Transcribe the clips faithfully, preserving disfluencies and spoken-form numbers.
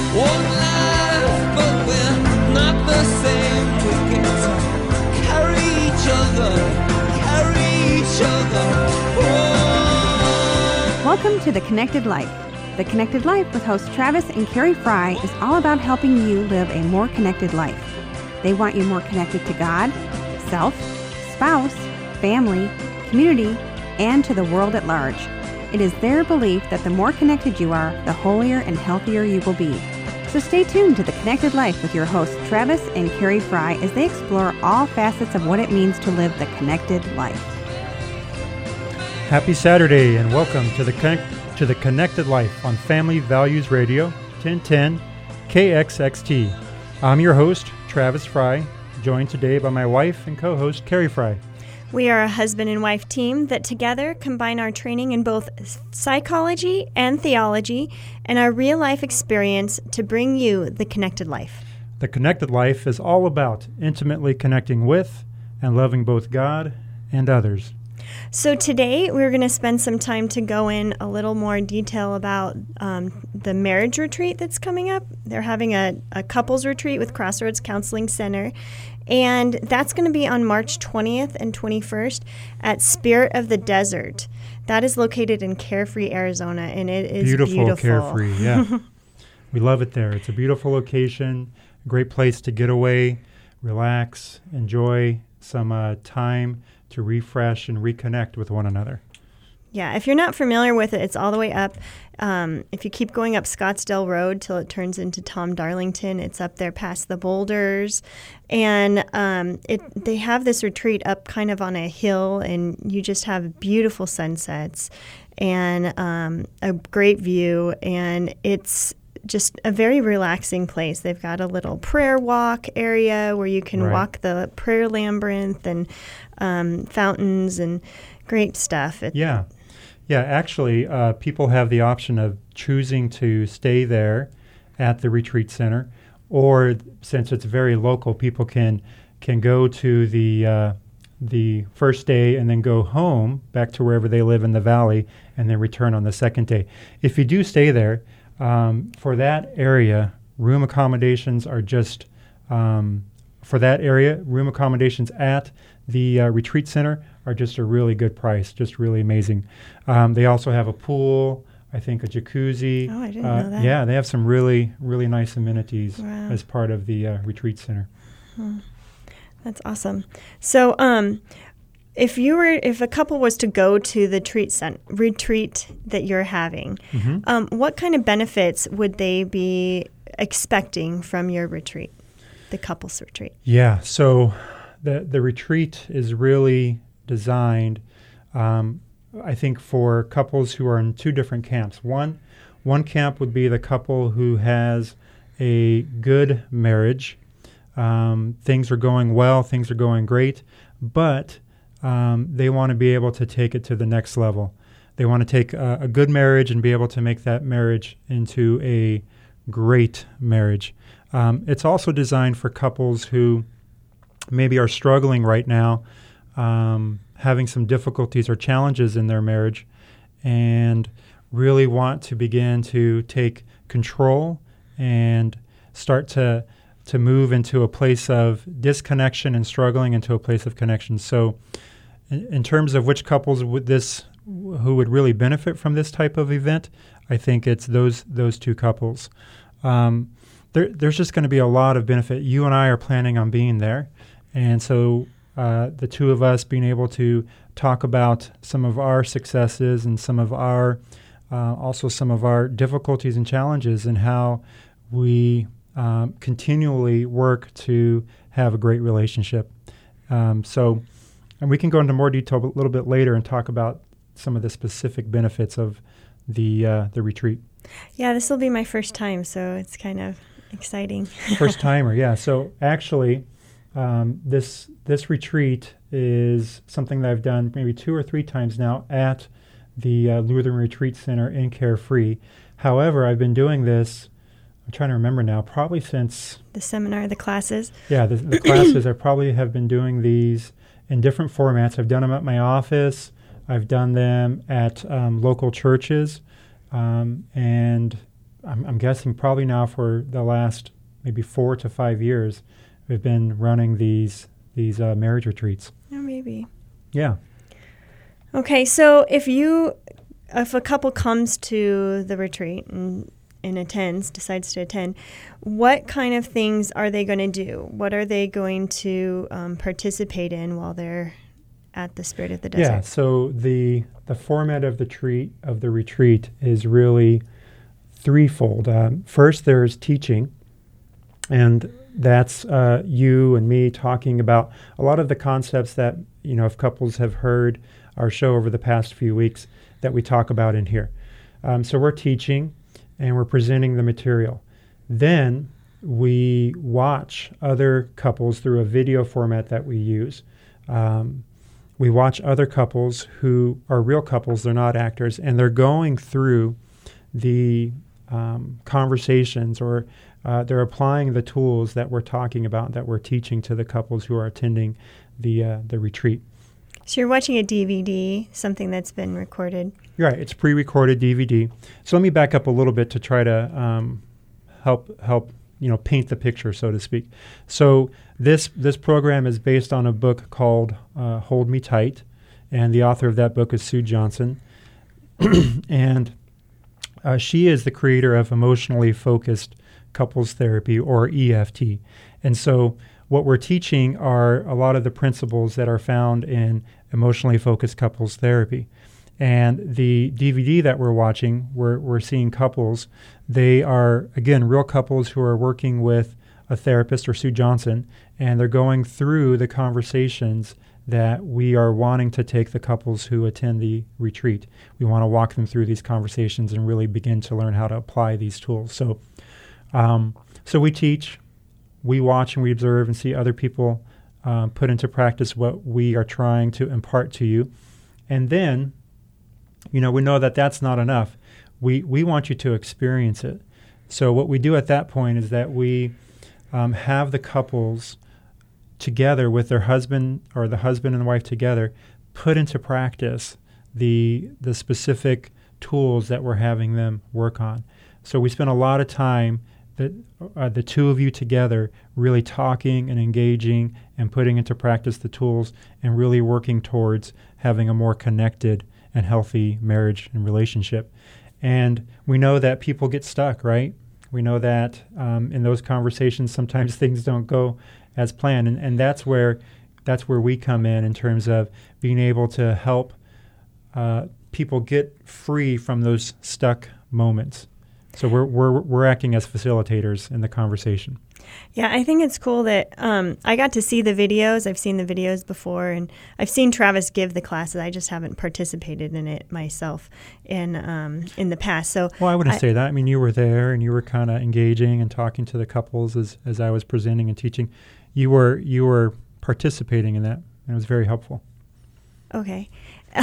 One life, but we're not the same. We get to carry each other, carry each other. Oh. Welcome to The Connected Life. The Connected Life with hosts Travis and Carrie Fry is all about helping you live a more connected life. They want you more connected to God, self, spouse, family, community, and to the world at large. It is their belief that the more connected you are, the holier and healthier you will be. So stay tuned to The Connected Life with your hosts Travis and Carrie Fry as they explore all facets of what it means to live the connected life. Happy Saturday and welcome to the Connect, to the Connected Life on Family Values Radio, ten ten K X X T. I'm your host, Travis Fry, joined today by my wife and co-host, Carrie Fry. We are a husband and wife team that together combine our training in both psychology and theology and our real-life experience to bring you the connected life. The Connected Life is all about intimately connecting with and loving both God and others. So today we're going to spend some time to go in a little more detail about um, the marriage retreat that's coming up. They're having a, a couples retreat with Crossroads Counseling Center, and that's going to be on March twentieth and twenty-first at Spirit of the Desert. That is located in Carefree, Arizona, and it is beautiful. Beautiful, Carefree, yeah. We love it there. It's a beautiful location, a great place to get away, relax, enjoy some uh, time to refresh and reconnect with one another. Yeah, if you're not familiar with it, it's all the way up. Um, if you keep going up Scottsdale Road till it turns into Tom Darlington, it's up there past the boulders. And um, it they have this retreat up kind of on a hill, and you just have beautiful sunsets and um, a great view. And it's just a very relaxing place. They've got a little prayer walk area where you can right. walk the prayer labyrinth and um, fountains and great stuff. It, yeah. Yeah, actually, uh, people have the option of choosing to stay there at the retreat center, or since it's very local, people can can go to the uh, the first day and then go home back to wherever they live in the valley, and then return on the second day. If you do stay there, um, for that area, room accommodations are just um, for that area. Room accommodations at the uh, retreat center are just a really good price, just really amazing. Um, they also have a pool, I think a jacuzzi. Oh, I didn't uh, know that. Yeah, they have some really, really nice amenities Wow. as part of the uh, retreat center. Hmm. That's awesome. So, um, if you were, if a couple was to go to the treat cent- retreat that you're having, Mm-hmm. um, what kind of benefits would they be expecting from your retreat, the couples retreat? Yeah, so the the retreat is really designed, um, I think, for couples who are in two different camps. One, one camp would be the couple who has a good marriage. Um, things are going well, things are going great, but um, they want to be able to take it to the next level. They want to take a, a good marriage and be able to make that marriage into a great marriage. Um, it's also designed for couples who maybe are struggling right now, um, having some difficulties or challenges in their marriage, and really want to begin to take control and start to to move into a place of disconnection and struggling into a place of connection. So in, in terms of which couples would this who would really benefit from this type of event, I think it's those those two couples. Um, there, there's just going to be a lot of benefit. You and I are planning on being there. And so uh, the two of us being able to talk about some of our successes and some of our, uh, also some of our difficulties and challenges, and how we um, continually work to have a great relationship. Um, so, and we can go into more detail a little bit later and talk about some of the specific benefits of the uh, the retreat. Yeah, this will be my first time, so it's kind of exciting. First timer, yeah. So actually, Um, this this retreat is something that I've done maybe two or three times now at the uh, Lutheran Retreat Center in Carefree. However, I've been doing this, I'm trying to remember now, probably since... The seminar, the classes? Yeah, the, the classes. I probably have been doing these in different formats. I've done them at my office. I've done them at um, local churches. Um, and I'm, I'm guessing probably now for the last maybe four to five years, we've been running these these uh, marriage retreats. Oh, maybe. Yeah. Okay, so if you, if a couple comes to the retreat and, and attends, decides to attend, what kind of things are they going to do? What are they going to um, participate in while they're at the Spirit of the Desert? Yeah. So the the format of the treat of the retreat is really threefold. Um, first, there's teaching, and that's uh, you and me talking about a lot of the concepts that, you know, if couples have heard our show over the past few weeks, that we talk about in here. Um, so we're teaching and we're presenting the material. Then we watch other couples through a video format that we use. Um, we watch other couples who are real couples, they're not actors, and they're going through the um, conversations, or uh, they're applying the tools that we're talking about, that we're teaching to the couples who are attending the uh, the retreat. So you're watching a D V D, something that's been recorded. Right, it's pre-recorded D V D. So let me back up a little bit to try to um, help help you know paint the picture, so to speak. So this this program is based on a book called uh, Hold Me Tight, and the author of that book is Sue Johnson, and uh, she is the creator of Emotionally Focused Couples Therapy, or E F T. And so what we're teaching are a lot of the principles that are found in Emotionally Focused Couples Therapy. And the D V D that we're watching, we're, we're seeing couples. They are, again, real couples who are working with a therapist, or Sue Johnson, and they're going through the conversations that we are wanting to take the couples who attend the retreat. We want to walk them through these conversations and really begin to learn how to apply these tools. So, um, so we teach, we watch, and we observe and see other people uh, put into practice what we are trying to impart to you. And then, you know, we know that that's not enough. We we want you to experience it. So what we do at that point is that we um, have the couples together with their husband, or the husband and the wife together, put into practice the the specific tools that we're having them work on. So we spend a lot of time, that uh, the two of you together, really talking and engaging and putting into practice the tools, and really working towards having a more connected and healthy marriage and relationship. And we know that people get stuck, right? We know that um, in those conversations, sometimes things don't go as planned, and, and that's where that's where we come in in terms of being able to help uh, people get free from those stuck moments. So we're we're we're acting as facilitators in the conversation. Yeah, I think it's cool that um, I got to see the videos. I've seen the videos before, and I've seen Travis give the classes. I just haven't participated in it myself in um, in the past. So, well, I wouldn't I, say that. I mean, you were there, and you were kind of engaging and talking to the couples as as I was presenting and teaching. You were you were participating in that, and it was very helpful. Okay. All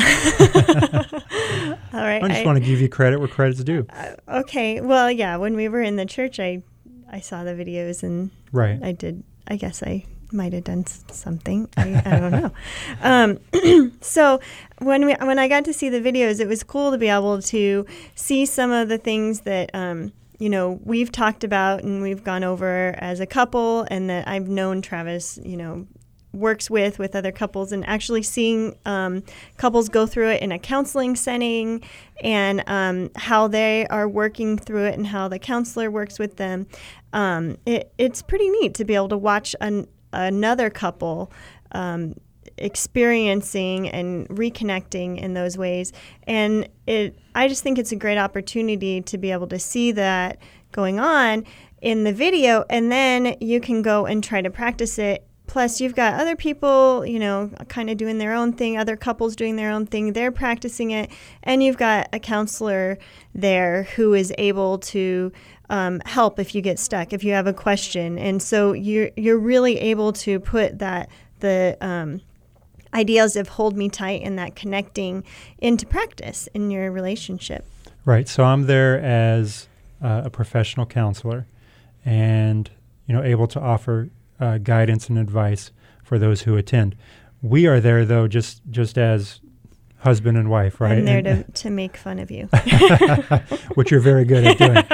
right. I just I, want to give you credit where credit's due. Uh, okay. Well, yeah. When we were in the church, I I saw the videos, and right. I did. I guess I might have done s- something. I, I don't know. Um, so when we when I got to see the videos, it was cool to be able to see some of the things that um, you know we've talked about and we've gone over as a couple, and that I've known Travis, you know, works with with other couples, and actually seeing um, couples go through it in a counseling setting, and um, how they are working through it and how the counselor works with them. Um, it, it's pretty neat to be able to watch an, another couple um, experiencing and reconnecting in those ways. And it, I just think it's a great opportunity to be able to see that going on in the video, and then you can go and try to practice it. Plus, you've got other people, you know, kind of doing their own thing, other couples doing their own thing. They're practicing it. And you've got a counselor there who is able to um, help if you get stuck, if you have a question. And so you're, you're really able to put that, the um, ideas of hold me tight and that connecting into practice in your relationship. Right. So I'm there as uh, a professional counselor, and, you know, able to offer Uh, guidance and advice for those who attend. We are there, though, just just as husband and wife, right? I'm there and, to, to make fun of you. which you're very good at doing.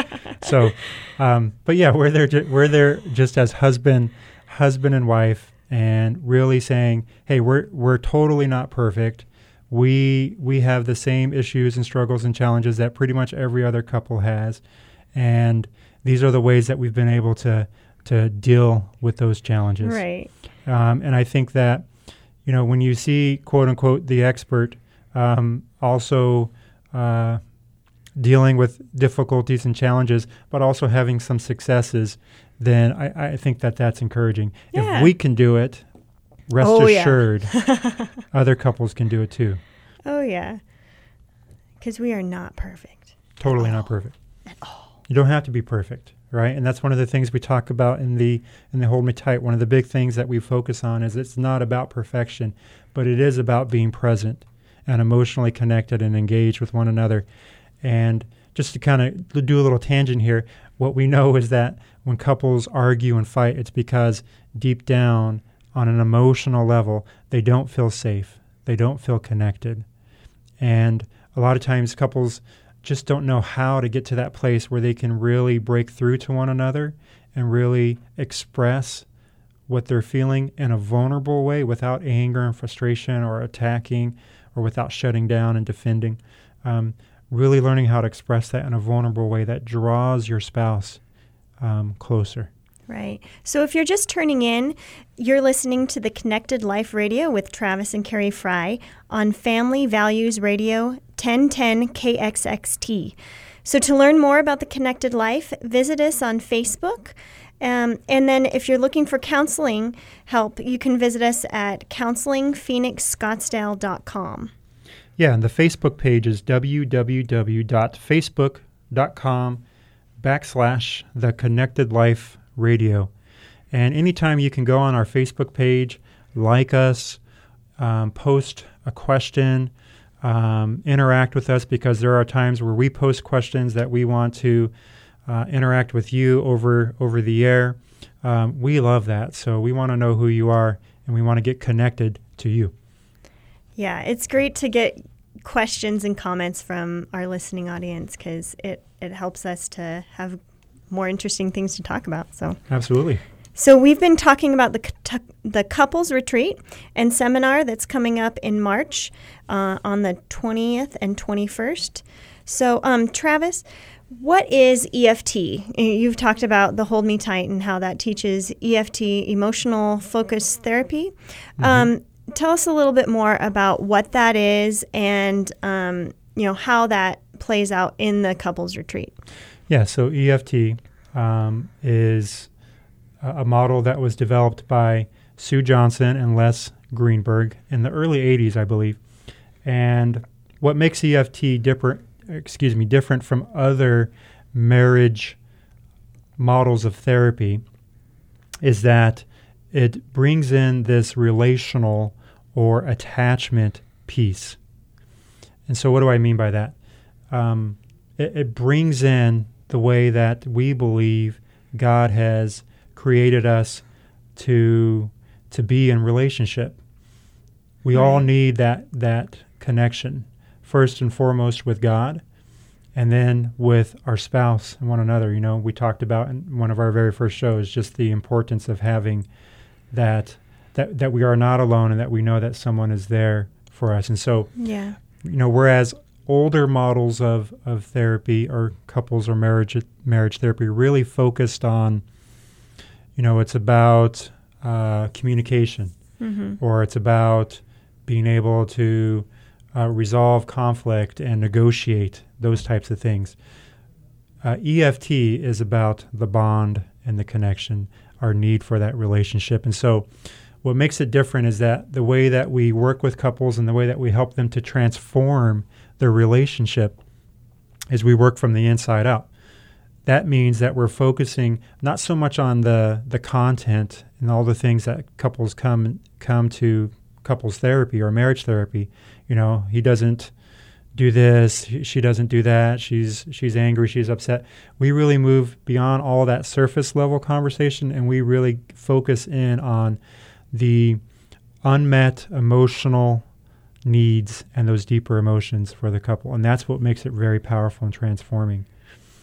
So, um, but yeah, we're there. Ju- we're there just as husband, husband and wife, and really saying, "Hey, we're we're totally not perfect. We we have the same issues and struggles and challenges that pretty much every other couple has, and these are the ways that we've been able to to deal with those challenges." Right. Um, and I think that, you know, when you see, quote unquote, the expert um, also uh, dealing with difficulties and challenges, but also having some successes, then I, I think that that's encouraging. Yeah. If we can do it, rest Oh, yeah. assured, other couples can do it too. Oh, yeah. Because we are not perfect. Totally At not all. perfect. At all. You don't have to be perfect, right? And that's one of the things we talk about in the in the Hold Me Tight. One of the big things that we focus on is it's not about perfection, but it is about being present and emotionally connected and engaged with one another. And just to kind of do a little tangent here, what we know is that when couples argue and fight, it's because deep down on an emotional level, they don't feel safe. They don't feel connected. And a lot of times couples just don't know how to get to that place where they can really break through to one another and really express what they're feeling in a vulnerable way without anger and frustration or attacking or without shutting down and defending. Um, really learning how to express that in a vulnerable way that draws your spouse um, closer. Right. So if you're just turning in, you're listening to the Connected Life Radio with Travis and Carrie Fry on Family Values Radio ten ten K X X T. So to learn more about the Connected Life, visit us on Facebook. Um, and then if you're looking for counseling help, you can visit us at counseling phoenix scottsdale dot com. Yeah, and the Facebook page is www.facebook.com backslash the Connected Life Radio. And anytime you can go on our Facebook page, like us, um, post a question, um, interact with us, because there are times where we post questions that we want to uh, interact with you over over the air. Um, we love that. So we want to know who you are, and we want to get connected to you. Yeah, it's great to get questions and comments from our listening audience because it, it helps us to have more interesting things to talk about. So Absolutely. So we've been talking about the c- the couples retreat and seminar that's coming up in March uh, on the twentieth and twenty-first. So um, Travis, what is E F T? You've talked about the Hold Me Tight and how that teaches E F T, emotional focus therapy. Mm-hmm. Um, tell us a little bit more about what that is and um, you know how that plays out in the couples retreat. Yeah, so E F T um, is a model that was developed by Sue Johnson and Les Greenberg in the early eighties, I believe. And what makes E F T different, excuse me, different from other marriage models of therapy is that it brings in this relational or attachment piece. And so what do I mean by that? Um, it, it brings in the way that we believe God has created us to to be in relationship. We Right. all need that that connection, first and foremost with God, and then with our spouse and one another. You know, we talked about in one of our very first shows just the importance of having that that that we are not alone and that we know that someone is there for us. And so, Yeah. you know, whereas older models of, of therapy or couples or marriage marriage therapy really focused on, you know, it's about uh, communication, Mm-hmm. or it's about being able to uh, resolve conflict and negotiate, those types of things. Uh, E F T is about the bond and the connection, our need for that relationship. And so what makes it different is that the way that we work with couples and the way that we help them to transform their relationship is we work from the inside out. That means that we're focusing not so much on the, the content and all the things that couples come come to couples therapy or marriage therapy. You know, he doesn't do this, she doesn't do that, she's she's angry, she's upset. We really move beyond all that surface level conversation, and we really focus in on the unmet emotional needs and those deeper emotions for the couple. And that's what makes it very powerful and transforming.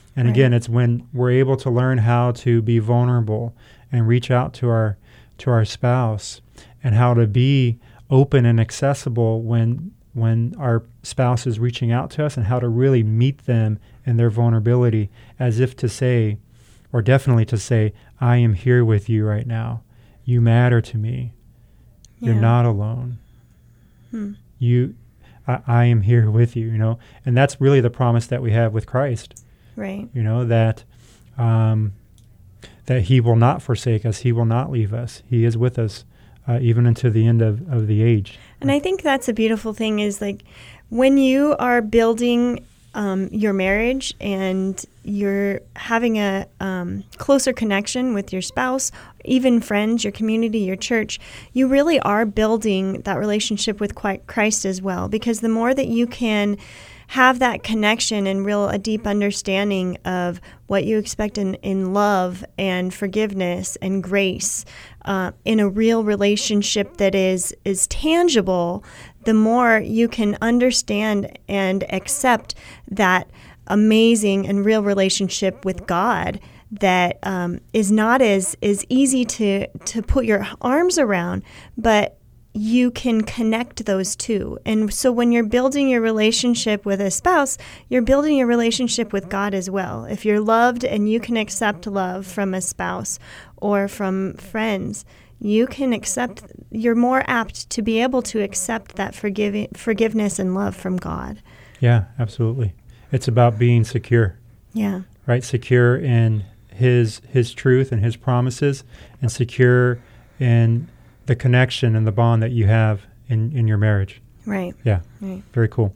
And Right. again, it's when we're able to learn how to be vulnerable and reach out to our to our spouse, and how to be open and accessible when when our spouse is reaching out to us, and how to really meet them in their vulnerability, as if to say, or definitely to say, I am here with you right now. You matter to me. You're Yeah. not alone. Hmm. You, I, I am here with you, you know, and that's really the promise that we have with Christ, Right. you know, that, um, that he will not forsake us. He will not leave us. He is with us, uh, even until the end of, of the age. And I think that's a beautiful thing is like when you are building um, your marriage and you're having a um, closer connection with your spouse, even friends, your community, your church, you really are building that relationship with qui- Christ as well. Because the more that you can have that connection and real a deep understanding of what you expect in, in love and forgiveness and grace uh, in a real relationship that is is tangible, the more you can understand and accept that amazing and real relationship with God that um, is not as, as easy to, to put your arms around, but you can connect those two. And so when you're building your relationship with a spouse, you're building your relationship with God as well. If you're loved and you can accept love from a spouse or from friends, you can accept, you're more apt to be able to accept that forgiving, forgiveness and love from God. Yeah, absolutely. It's about being secure, Yeah. right? Secure in his his truth and his promises, and secure in the connection and the bond that you have in, in your marriage. Right. Yeah, Right. very cool.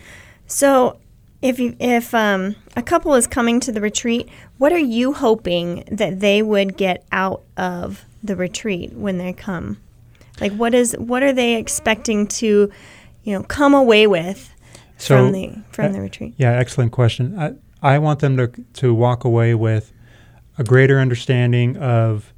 So if you, if um, a couple is coming to the retreat, what are you hoping that they would get out of the retreat when they come? Like what is what are they expecting to, you know, come away with So, from the from uh, the retreat? Yeah, excellent question. I, I want them to to walk away with a greater understanding of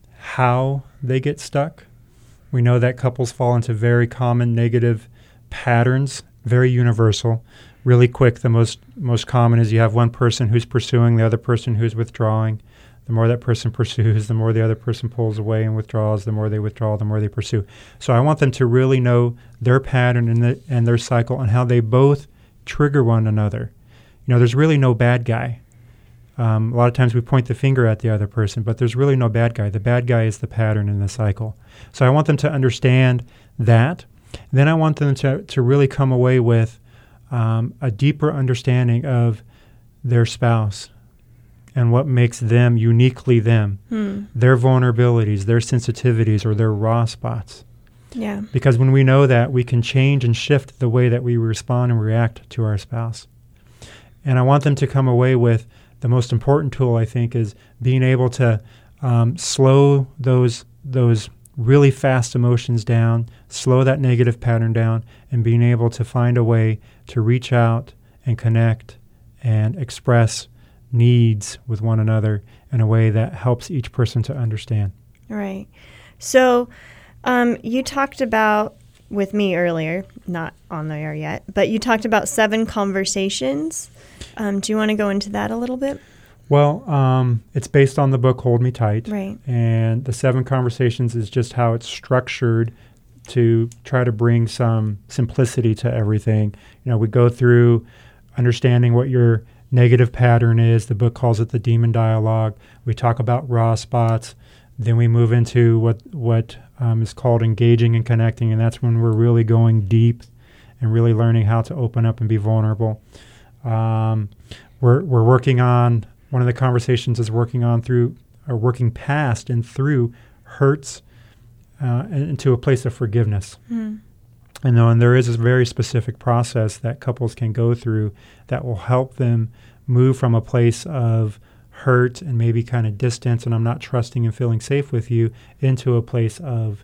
how they get stuck. We know that couples fall into very common negative patterns, very universal. Really quick, the most most common is you have one person who's pursuing, the other person who's withdrawing. The more that person pursues, the more the other person pulls away and withdraws. The more they withdraw, the more they pursue. So I want them to really know their pattern and, the, and their cycle, and how they both trigger one another. You know, there's really no bad guy. Um, a lot of times we point the finger at the other person, but there's really no bad guy. The bad guy is the pattern in the cycle. So I want them to understand that. Then I want them to, to really come away with um, a deeper understanding of their spouse and what makes them uniquely them, Hmm. their vulnerabilities, their sensitivities, or their raw spots. Yeah. Because when we know that, we can change and shift the way that we respond and react to our spouse. And I want them to come away with the most important tool, I think, is being able to um, slow those those really fast emotions down, slow that negative pattern down, and being able to find a way to reach out and connect and express needs with one another in a way that helps each person to understand. Right. So um, you talked about with me earlier, not on there yet, but you talked about seven conversations. Um, do you want to go into that a little bit? Well, um, it's based on the book Hold Me Tight. Right. And the seven conversations is just how it's structured to try to bring some simplicity to everything. You know, we go through understanding what your negative pattern is. The book calls it the demon dialogue. We talk about raw spots. Then we move into what, what um, is called engaging and connecting, and that's when we're really going deep and really learning how to open up and be vulnerable. Um, we're we're working on, one of the conversations is working on through, or working past and through hurts uh, into a place of forgiveness. Mm. And, though, and there is a very specific process that couples can go through that will help them move from a place of hurt and maybe kind of distance and I'm not trusting and feeling safe with you into a place of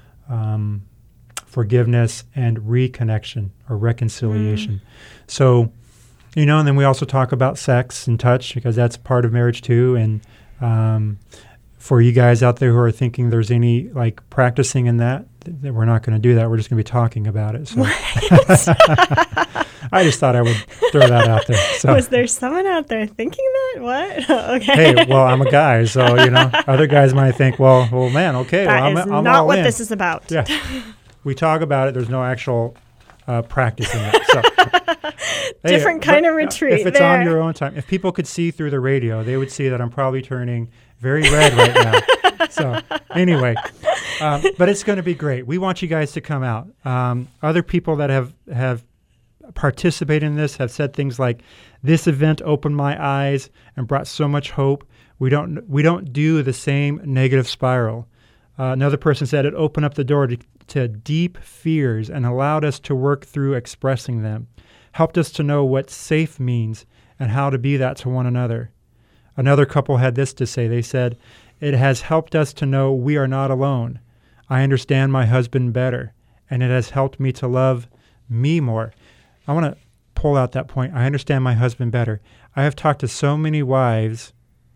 um, forgiveness and reconnection or reconciliation. Mm. So, you know, and then we also talk about sex and touch because that's part of marriage too. And um, for you guys out there who are thinking there's any like practicing in that, th- we're not going to do that. We're just going to be talking about it. So. I just thought I would throw that out there. So. Was there someone out there thinking that? What? Okay. Hey, well, I'm a guy, so, you know, other guys might think, well, well, man, okay. That well, is I'm, I'm not all what in. this is about. Yeah. We talk about it. There's no actual uh, practice in it. So, Different hey, kind but, of retreat uh, If it's there. on your own time, if people could see through the radio, they would see that I'm probably turning very red right now. So anyway, um, but it's going to be great. We want you guys to come out. Um, other people that have, have participated in this have said things like, this event opened my eyes and brought so much hope. We don't, we don't do the same negative spiral. Uh, another person said it opened up the door to, to deep fears and allowed us to work through expressing them, helped us to know what safe means and how to be that to one another. Another couple had this to say. They said, it has helped us to know we are not alone. I understand my husband better, and it has helped me to love me more. I want to pull out that point. I understand my husband better. I have talked to so many wives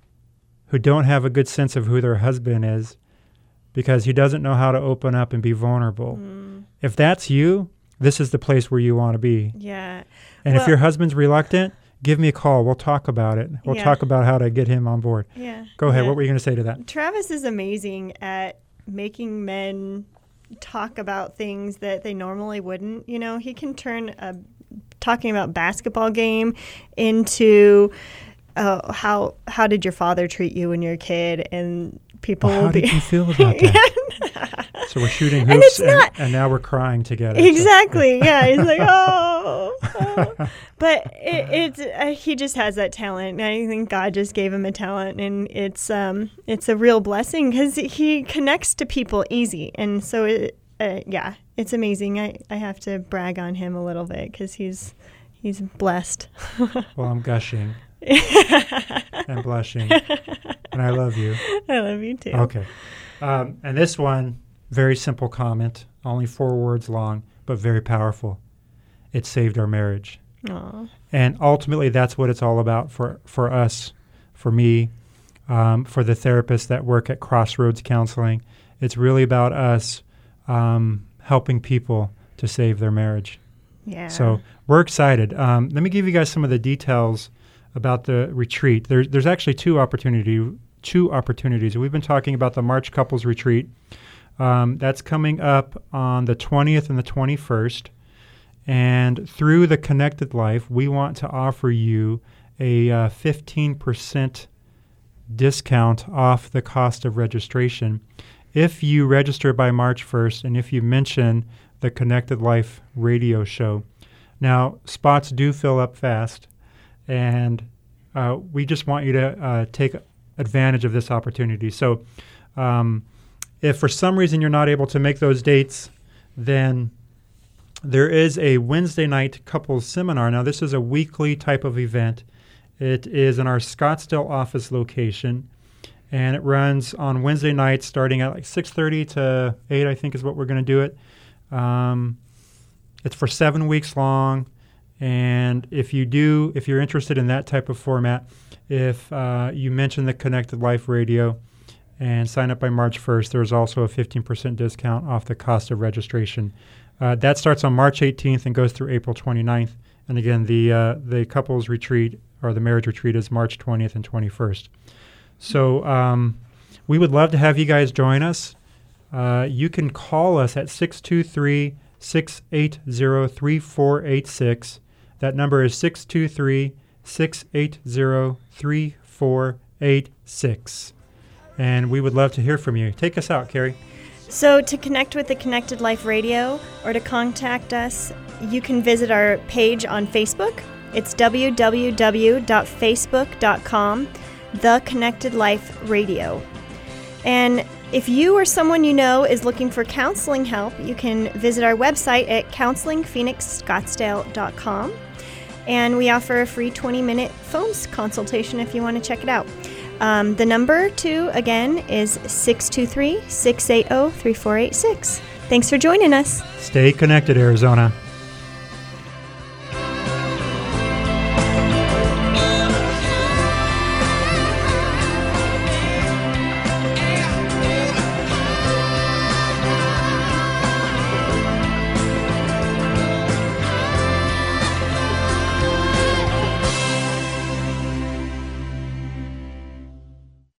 who don't have a good sense of who their husband is because he doesn't know how to open up and be vulnerable. Mm. If that's you, this is the place where you want to be. Yeah. And well, if your husband's reluctant, give me a call. We'll talk about it. We'll yeah. talk about how to get him on board. Yeah. Go ahead. Yeah. What were you going to say to that? Travis is amazing at making men talk about things that they normally wouldn't. You know, he can turn a talking about basketball game into uh, how how did your father treat you when you were a kid, and people well, will how be. Did you feel about that? So we're shooting hoops, and, it's and, not, and now we're crying together. Exactly. So. Yeah. He's like, oh. oh. But it, it's uh, he just has that talent. I think God just gave him a talent, and it's um it's a real blessing because he connects to people easy, and so it, uh, yeah, it's amazing. I, I have to brag on him a little bit because he's he's blessed. Well, I'm gushing and blushing, and I love you. I love you too. Okay, um, and this one. Very simple comment, only four words long, but very powerful. It saved our marriage. Aww. And ultimately, that's what it's all about for, for us, for me, um, for the therapists that work at Crossroads Counseling. It's really about us um, helping people to save their marriage. Yeah. So we're excited. Um, let me give you guys some of the details about the retreat. There's, there's actually two opportunity, two opportunities. We've been talking about the March Couples Retreat. Um, that's coming up on the twentieth and the twenty-first. And through the Connected Life, we want to offer you a uh, fifteen percent discount off the cost of registration if you register by March first and if you mention the Connected Life radio show. Now, spots do fill up fast, and uh, we just want you to uh, take advantage of this opportunity. So, um, if for some reason you're not able to make those dates, then there is a Wednesday night couples seminar. Now, this is a weekly type of event. It is in our Scottsdale office location, and it runs on Wednesday nights starting at like six thirty to eight, I think is what we're going to do it. Um, it's for seven weeks long, and if you do, if you're interested in that type of format, if uh, you mention the Connected Life Radio, and sign up by March first. There's also a fifteen percent discount off the cost of registration. Uh, that starts on March eighteenth and goes through April twenty-ninth. And again, the uh, the couples retreat or the marriage retreat is March twentieth and twenty-first. So um, we would love to have you guys join us. Uh, you can call us at six two three, six eight zero, three four eight six. That number is six two three, six eight zero, three four eight six. And we would love to hear from you. Take us out, Carrie. So to connect with the Connected Life Radio or to contact us, you can visit our page on Facebook. It's w w w dot facebook dot com, The Connected Life Radio. And if you or someone you know is looking for counseling help, you can visit our website at counseling phoenix scottsdale dot com. And we offer a free twenty-minute phone consultation if you want to check it out. Um, the number, too, again, is six two three, six eight zero, three four eight six. Thanks for joining us. Stay connected, Arizona.